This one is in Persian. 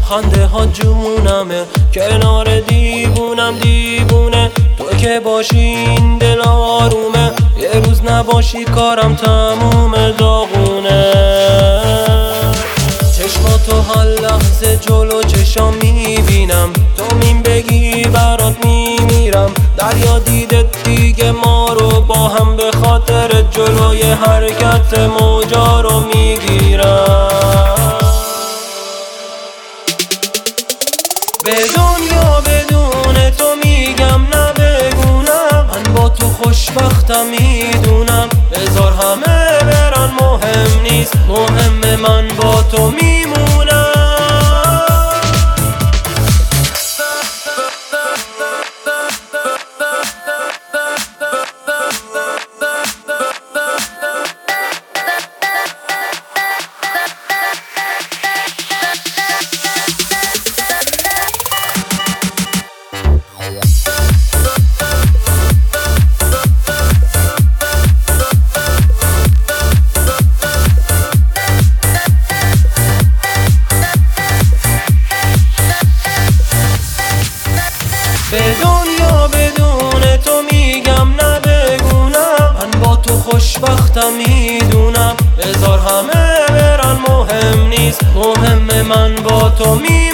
خنده ها جونمه، کنار دیوونه تو که باشی این دل آرومه، یه روز نباشی کارم تمومه داغونه. چشماتو هر لحظه جلو چشام میبینم، تو مین بگی برات میمیرم. دریا دیده دیگه ما رو با هم، به خاطر جلوی حرکت موجا رو میگیرم. به دنیا بدون تو میگم نه بگونم، من با تو خوشبختم میدونم. بذار همه برن مهم نیست، مهم من با تو میمونم. به دنیا بدون تو میگم نه بگونم، من با تو خوشبختم میدونم. بذار همه برن مهم نیست، مهم من با تو میدونم.